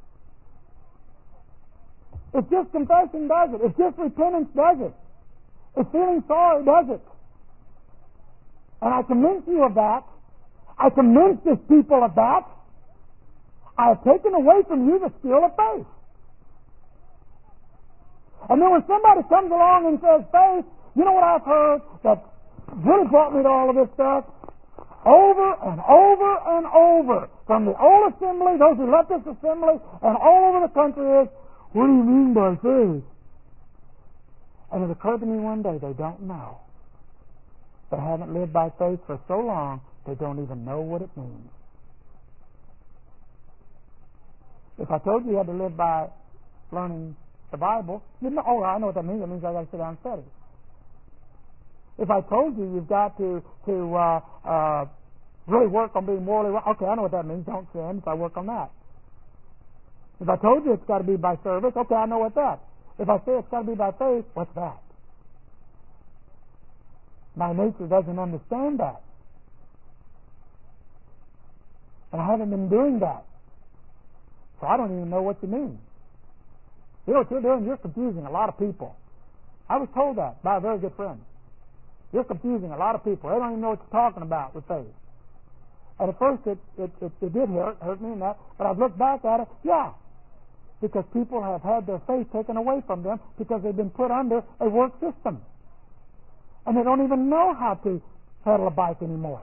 It's just confession does it. It's just repentance does it. It's feeling sorry does it. And I convince you of that. I convince this people of that. I have taken away from you the skill of faith. And then when somebody comes along and says faith, you know what I've heard that really brought me to all of this stuff? Over and over and over. From the old assembly, those who left this assembly, and all over the country is, what do you mean by faith? And it occurred to me one day, they don't know. They haven't lived by faith for so long, they don't even know what it means. If I told you you had to live by learning the Bible, you'd know, oh, I know what that means. That means I got to sit down and study. If I told you you've got to to uh, uh, really work on being morally right, okay, I know what that means. Don't sin. If I work on that. If I told you it's got to be by service, okay, I know what that. If I say it's got to be by faith, what's that? My nature doesn't understand that, and I haven't been doing that, so I don't even know what you mean. You know what you're doing? You're confusing a lot of people. I was told that by a very good friend. You're confusing a lot of people. They don't even know what you're talking about with faith. And at first it, it, it, it did hurt, hurt me and that, but I've looked back at it, yeah. Because people have had their faith taken away from them because they've been put under a work system. And they don't even know how to pedal a bike anymore.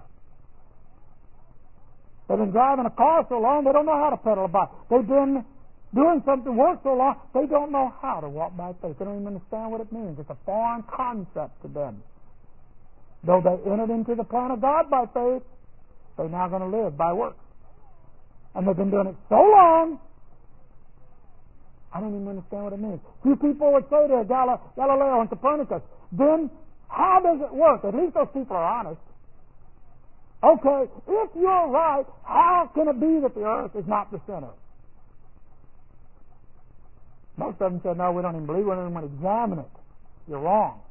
They've been driving a car so long, they don't know how to pedal a bike. They've been doing something work so long, they don't know how to walk by faith. They don't even understand what it means. It's a foreign concept to them. Though they entered into the plan of God by faith, they're now going to live by works. And they've been doing it so long, I don't even understand what it means. Few people would say to Gal- Galileo and Copernicus, then how does it work? At least those people are honest. Okay, if you're right, how can it be that the earth is not the center? Most of them said, no, we don't even believe it. We don't even want to examine it. You're wrong.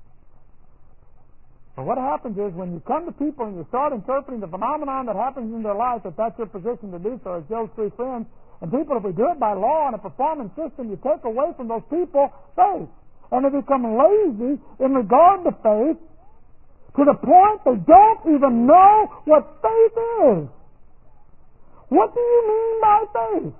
But what happens is when you come to people and you start interpreting the phenomenon that happens in their life, if that's your position to do so, as Job's three friends, and people, if we do it by law and a performance system, you take away from those people faith. And they become lazy in regard to faith to the point they don't even know what faith is. What do you mean by faith?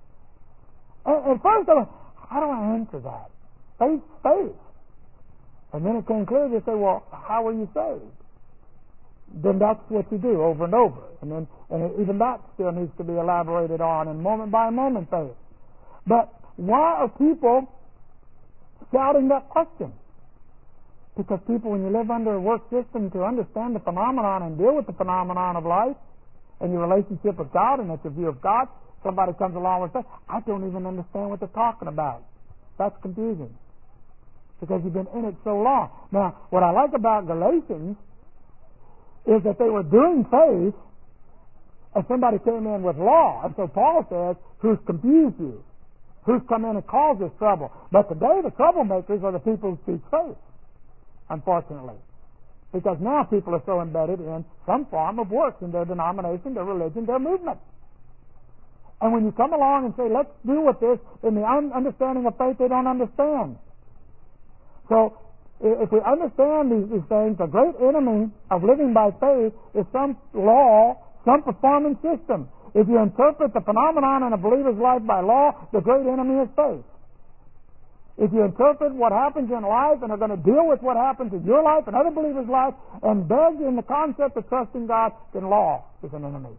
And, and first, I'm like, how do I answer that? Faith, faith. And then it came clear, they say, well, how were you saved? Then that's what you do over and over. And then and even that still needs to be elaborated on in moment by moment faith. But why are people shouting that question? Because people, when you live under a work system to understand the phenomenon and deal with the phenomenon of life and your relationship with God and that's your view of God, somebody comes along and says, I don't even understand what they're talking about. That's confusing. Because you've been in it so long. Now, what I like about Galatians is that they were doing faith and somebody came in with law. And so Paul says, who's confused you? Who's come in and caused this trouble? But today the troublemakers are the people who teach faith, unfortunately. Because now people are so embedded in some form of works in their denomination, their religion, their movement. And when you come along and say, let's do with this in the un- understanding of faith, they don't understand. So if we understand these, these things, the great enemy of living by faith is some law, some performance system. If you interpret the phenomenon in a believer's life by law, the great enemy is faith. If you interpret what happens in life and are going to deal with what happens in your life and other believers' life and beg in the concept of trusting God, then law is an enemy.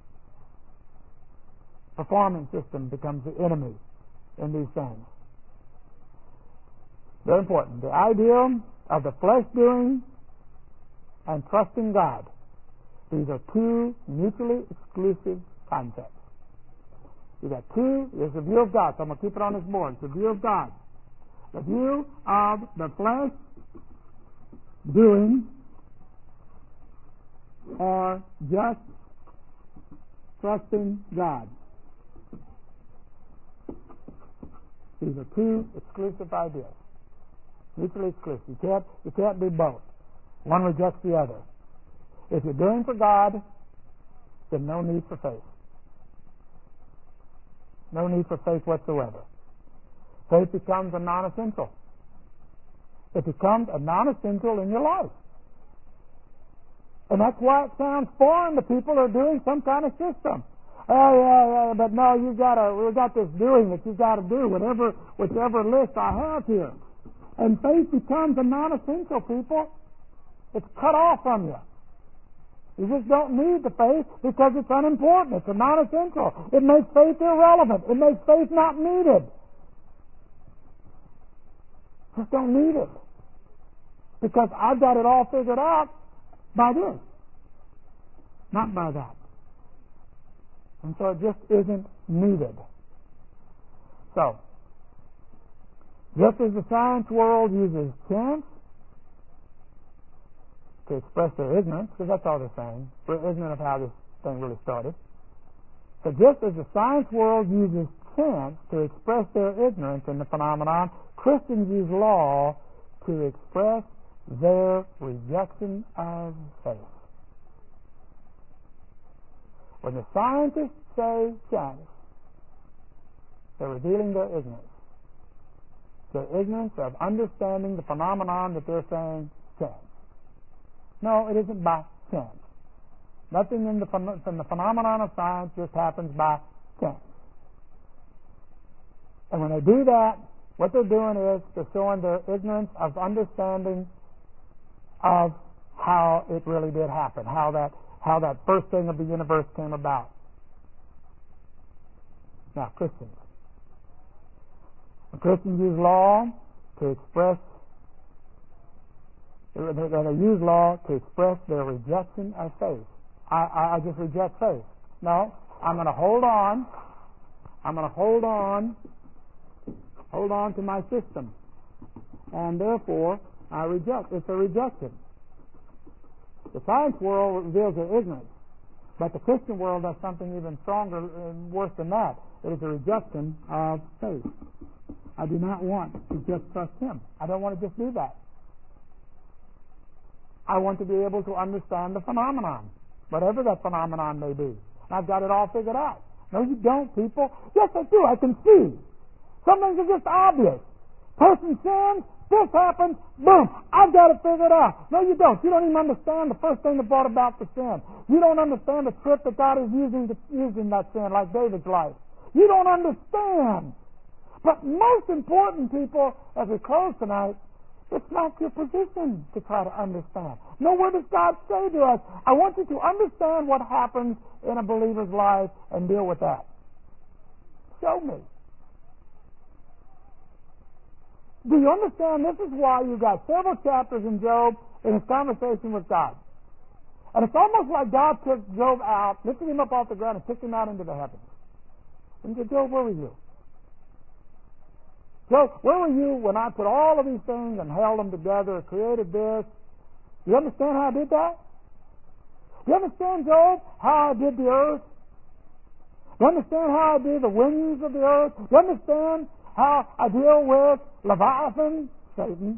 Performance system becomes the enemy in these things. Very important. The idea of the flesh doing and trusting God. These are two mutually exclusive concepts. You got two, there's the view of God, so I'm going to keep it on this board. It's the view of God. The view of the flesh doing or just trusting God. These are two exclusive ideas. Mutually exclusive. You can't, you can't do both. One rejects the other. If you're doing for God, then no need for faith. No need for faith whatsoever. Faith becomes a non-essential. It becomes a non-essential in your life. And that's why it sounds foreign to people who are doing some kind of system. Oh yeah, yeah, but no, you gotta we got this doing that you gotta do, whatever whichever list I have here. And faith becomes a non-essential, people. It's cut off from you. You just don't need the faith because it's unimportant. It's a non-essential. It makes faith irrelevant. It makes faith not needed. Just don't need it. Because I've got it all figured out by this. Not by that. And so it just isn't needed. So, just as the science world uses chance to express their ignorance, because that's all they're saying. We're ignorant of how this thing really started. So just as the science world uses chance to express their ignorance in the phenomenon, Christians use law to express their rejection of faith. When the scientists say chance, they're revealing their ignorance. Their ignorance of understanding the phenomenon that they're saying chance. No, it isn't by chance. Nothing in the, from the phenomenon of science just happens by chance. And when they do that, what they're doing is they're showing their ignorance of understanding of how it really did happen, how that how that first thing of the universe came about. Now, Christians. Christians use law to express They use law to express their rejection of faith. I, I, I just reject faith. No, I'm going to hold on. I'm going to hold on. Hold on to my system. And therefore, I reject. It's a rejection. The science world reveals their ignorance. But the Christian world does something even stronger and worse than that. It is a rejection of faith. I do not want to just trust Him. I don't want to just do that. I want to be able to understand the phenomenon, whatever that phenomenon may be. I've got it all figured out. No, you don't, people. Yes, I do. I can see. Some things are just obvious. Person sins, this happens, boom, I've got it figured out. No, you don't. You don't even understand the first thing that brought about the sin. You don't understand the script that God is using to use in that sin, like David's life. You don't understand. But most important, people, as we close tonight, It's not your position to try to understand. Nowhere does God say to us, I want you to understand what happens in a believer's life and deal with that. Show me. Do you understand? This is why you got several chapters in Job in his conversation with God. And it's almost like God took Job out, lifted him up off the ground, and took him out into the heavens. And he said, Job, where were you? Job, where were you when I put all of these things and held them together, created this? Do you understand how I did that? Do you understand, Job, how I did the earth? Do you understand how I did the wings of the earth? Do you understand how I deal with Leviathan, Satan?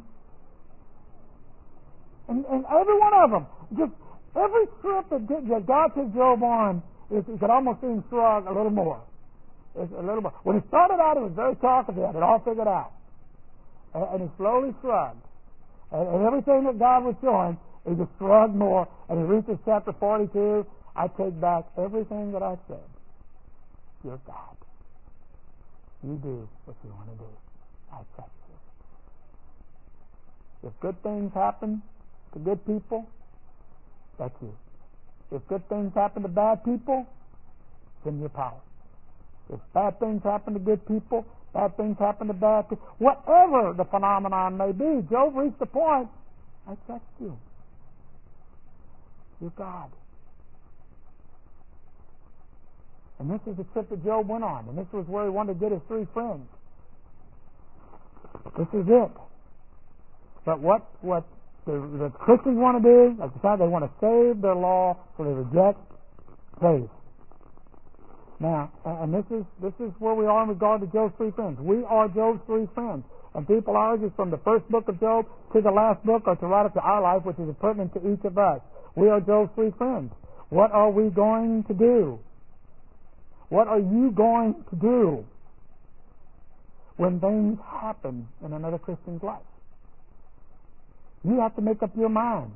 And, and every one of them, just every trip that, that God took Job on, it, you could almost see him shrug a little more. It's a little more. When he started out, he was very talkative. He had it all figured out. And, and he slowly shrugged. And, and everything that God was showing, he just shrugged more. And he reaches chapter forty-two, I take back everything that I said. You're God. You do what you want to do. I trust you. If good things happen to good people, that's you. If good things happen to bad people, it's in your power. If bad things happen to good people, bad things happen to bad people, whatever the phenomenon may be, Job reached the point, I trust you. You're God. And this is the trip that Job went on, and this was where he wanted to get his three friends. This is it. But what what the, the Christians want to do, like they want to save their law, so they reject faith. Now, and this is this is where we are in regard to Job's three friends. We are Job's three friends. And people argue from the first book of Job to the last book, or to right up to our life, which is pertinent to each of us. We are Job's three friends. What are we going to do? What are you going to do when things happen in another Christian's life? You have to make up your mind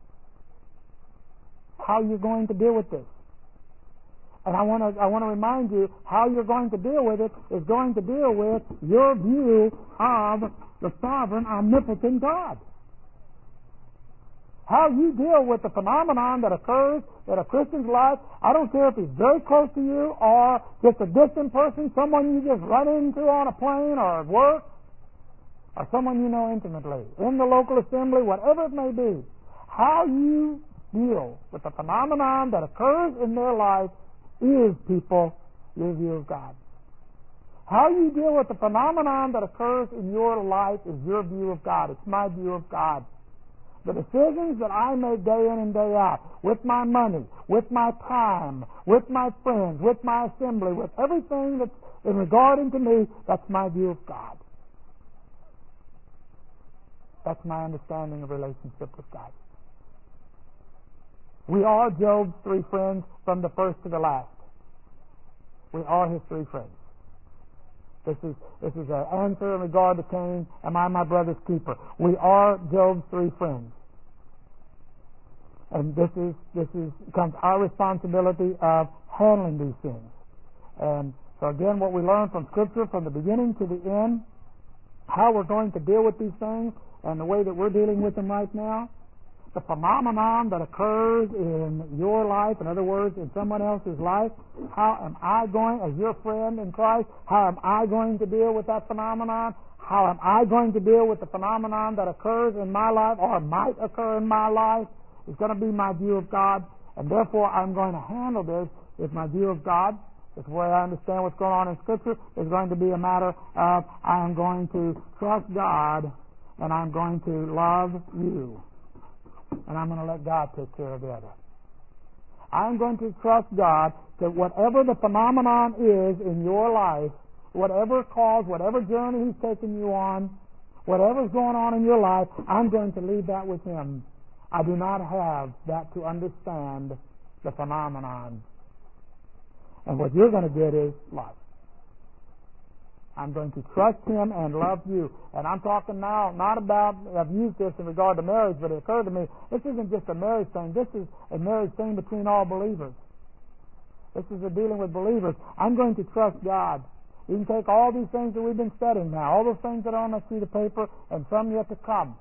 how you're going to deal with this. And I want to I want to remind you how you're going to deal with it is going to deal with your view of the sovereign, omnipotent God. How you deal with the phenomenon that occurs in a Christian's life, I don't care if he's very close to you or just a distant person, someone you just run into on a plane or at work, or someone you know intimately, in the local assembly, whatever it may be. How you deal with the phenomenon that occurs in their life is, people, your view of God. How you deal with the phenomenon that occurs in your life is your view of God. It's my view of God. The decisions that I make day in and day out, with my money, with my time, with my friends, with my assembly, with everything that's in regarding to me, that's my view of God. That's my understanding of relationship with God. We are Job's three friends from the first to the last. We are his three friends. This is this is an answer in regard to Cain. Am I my brother's keeper? We are Job's three friends, and this is this is becomes our responsibility of handling these things. And so again, what we learn from Scripture from the beginning to the end, how we're going to deal with these things, and the way that we're dealing with them right now. The phenomenon that occurs in your life, in other words, in someone else's life, how am I going, as your friend in Christ, how am I going to deal with that phenomenon? How am I going to deal with the phenomenon that occurs in my life or might occur in my life? It's going to be my view of God, and therefore I'm going to handle this with my view of God. It's the way I understand what's going on in Scripture. It's going to be a matter of I am going to trust God and I'm going to love you. And I'm going to let God take care of the other. I'm going to trust God that whatever the phenomenon is in your life, whatever cause, whatever journey He's taking you on, whatever's going on in your life, I'm going to leave that with Him. I do not have that to understand the phenomenon. And what you're going to get is love. I'm going to trust Him and love you. And I'm talking now not about, I've used this in regard to marriage, but it occurred to me, this isn't just a marriage thing. This is a marriage thing between all believers. This is a dealing with believers. I'm going to trust God. You can take all these things that we've been studying now, all those things that are on that sheet of paper, and some yet to come.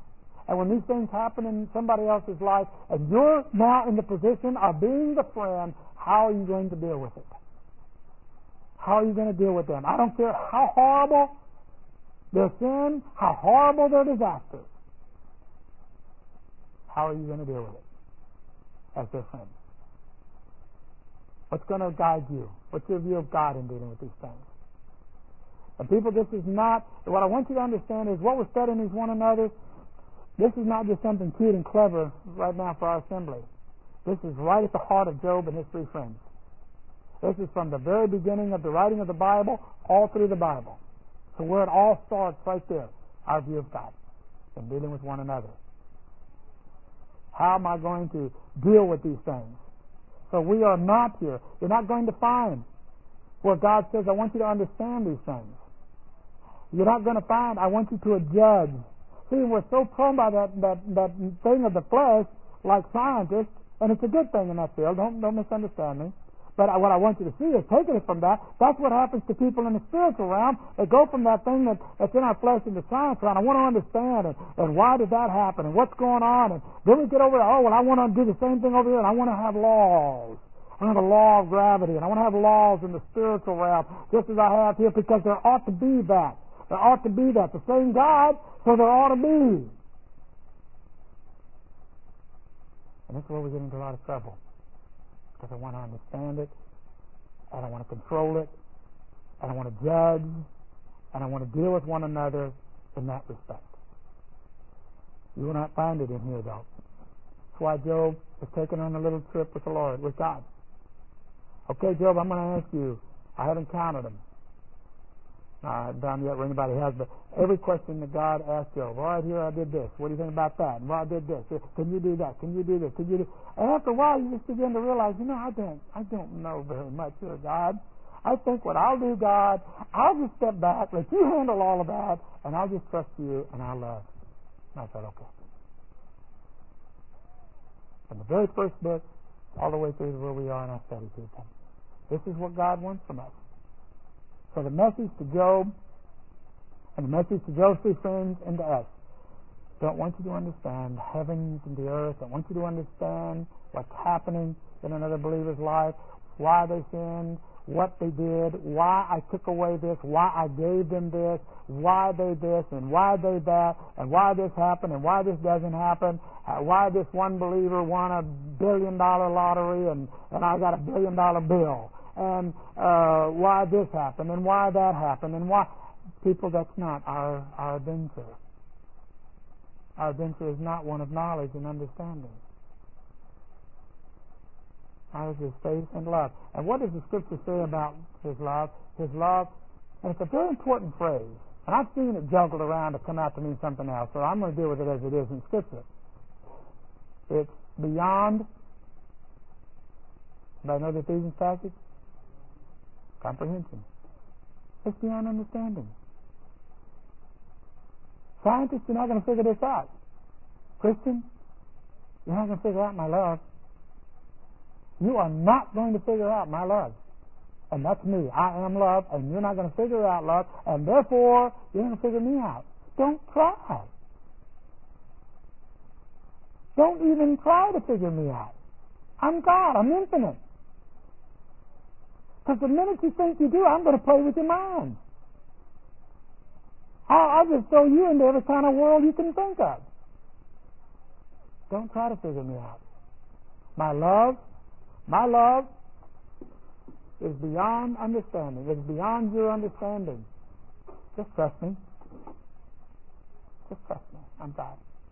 And when these things happen in somebody else's life, and you're now in the position of being the friend, how are you going to deal with it? How are you going to deal with them? I don't care how horrible their sin, how horrible their disaster. How are you going to deal with it as their friend? What's going to guide you? What's your view of God in dealing with these things? And people, this is not, what I want you to understand is what we're studying is one another. This is not just something cute and clever right now for our assembly. This is right at the heart of Job and his three friends. This is from the very beginning of the writing of the Bible all through the Bible. So where it all starts right there, our view of God and dealing with one another. How am I going to deal with these things? So we are not here. You're not going to find where God says, I want you to understand these things. You're not going to find, I want you to judge. See, we're so prone by that, that, that thing of the flesh, like scientists, and it's a good thing in that field. Don't, don't misunderstand me. But what I want you to see is taking it from that. That's what happens to people in the spiritual realm. They go from that thing that, that's in our flesh into science realm. I want to understand it. And why did that happen? And what's going on? And then we get over there, oh, well, I want to do the same thing over here, and I want to have laws. I want to have a law of gravity, and I want to have laws in the spiritual realm, just as I have here, because there ought to be that. There ought to be that. The same God, so there ought to be. And that's where we get into a lot of trouble. Because I want to understand it, and I want to control it, and I want to judge, and I want to deal with one another in that respect. You will not find it in here, though. That's why Job was taken on a little trip with the Lord, with God. Okay, Job, I'm going to ask you. I haven't counted them. I haven't done yet where anybody has, but every question that God asked Job, all right, here I did this. What do you think about that? And well, I did this. Can you do that? Can you do this? Can you do? And after a while, you just begin to realize, you know, I don't, I don't know very much here, God. I think what I'll do, God, I'll just step back, let you handle all of that, and I'll just trust you, and I'll love. And I said, okay. From the very first book, all the way through to where we are in our study, people. This is what God wants from us. So the message to Job and the message to Job's three friends and to us, don't want you to understand the heavens and the earth. Don't want you to understand what's happening in another believer's life, why they sinned, what they did, why I took away this, why I gave them this, why they this, and why they that, and why this happened, and why this doesn't happen, uh, why this one believer won a billion dollar lottery and, and I got a billion dollar bill. And uh, why this happened, and why that happened, and why... People, that's not our, our adventure. Our adventure is not one of knowledge and understanding. Ours is faith and love. And what does the Scripture say about His love? His love, and it's a very important phrase. And I've seen it juggled around to come out to mean something else, so I'm going to deal with it as it is in Scripture. It's beyond... Anybody know the Ephesians passage? Comprehension. It's beyond understanding. Scientists, you're not going to figure this out. Christian, you're not going to figure out my love. You are not going to figure out my love. And that's me. I am love, and you're not going to figure out love, and therefore, you're going to figure me out. Don't try. Don't even try to figure me out. I'm God. I'm infinite. Because the minute you think you do, I'm going to play with your mind. I'll, I'll just throw you into every kind of world you can think of. Don't try to figure me out. My love, my love is beyond understanding. It's beyond your understanding. Just trust me. Just trust me. I'm God.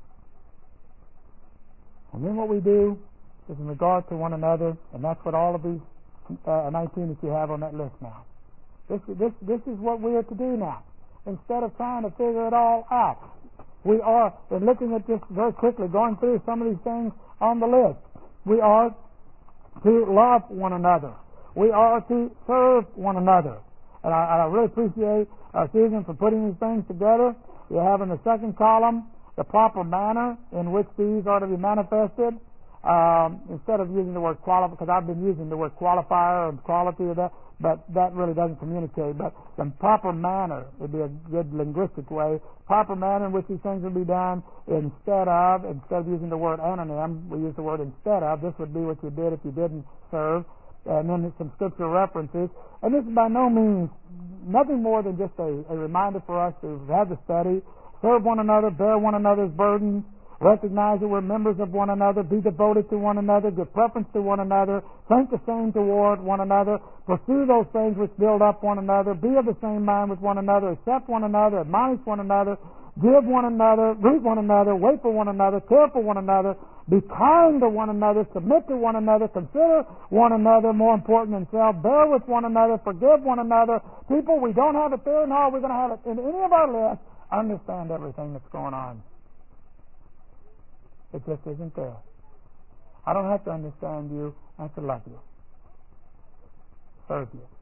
And then what we do is in regard to one another, and that's what all of these uh, nineteen that you have on that list now. This, this, this is what we are to do now. Instead of trying to figure it all out, we are, in looking at this very quickly, going through some of these things on the list, we are to love one another. We are to serve one another. And I, I really appreciate uh, Susan for putting these things together. You have in the second column the proper manner in which these are to be manifested. um, instead of using the word qualify, because I've been using the word qualifier and quality of that, but that really doesn't communicate. But the proper manner would be a good linguistic way. Proper manner in which these things would be done instead of, instead of using the word anonym, we use the word instead of. This would be what you did if you didn't serve. And then some scriptural references. And this is by no means nothing more than just a, a reminder for us to have the study, serve one another, bear one another's burdens, recognize that we're members of one another, be devoted to one another, give preference to one another, think the same toward one another, pursue those things which build up one another, be of the same mind with one another, accept one another, admonish one another, give one another, greet one another, wait for one another, care for one another, be kind to one another, submit to one another, consider one another more important than self, bear with one another, forgive one another. People, we don't have it there, nor are we going to have it in any of our lists. Understand everything that's going on. It just isn't there. I don't have to understand you. I have to love you. Serve you.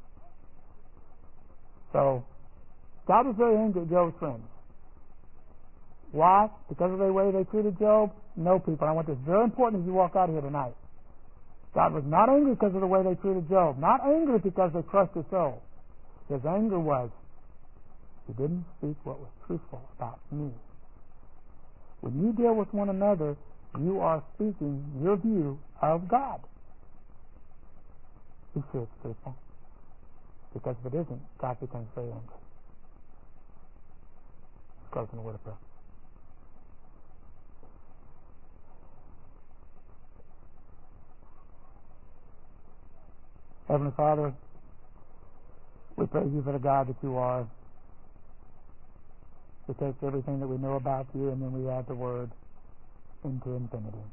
So, God was very angry at Job's friends. Why? Because of the way they treated Job? No, people. I want this very important as you walk out here tonight. God was not angry because of the way they treated Job. Not angry because they crushed his soul. His anger was, he didn't speak what was truthful about me. When you deal with one another, you are speaking your view of God. Be sure it's truthful. Because if it isn't, God becomes very angry. Let's close in a word of prayer. Heavenly Father, we praise you for the God that you are. We take everything that we know about you and then we add the word into infinity.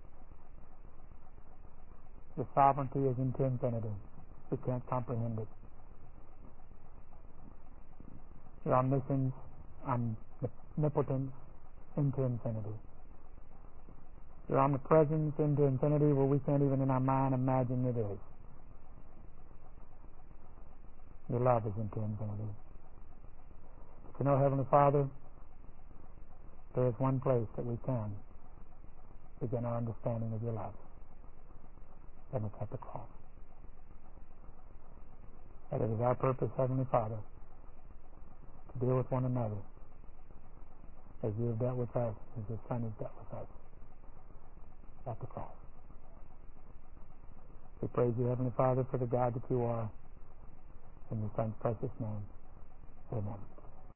Your sovereignty is into infinity. We can't comprehend it. Your omniscience, omnipotence into infinity. Your omnipresence into infinity where we can't even in our mind imagine it is. Your love is into infinity. You know, Heavenly Father, there is one place that we can begin our understanding of your love, and it's at the cross. And it is our purpose, Heavenly Father, to deal with one another as you have dealt with us, as your Son has dealt with us at the cross. We praise you, Heavenly Father, for the God that you are. In your Son's precious name, amen.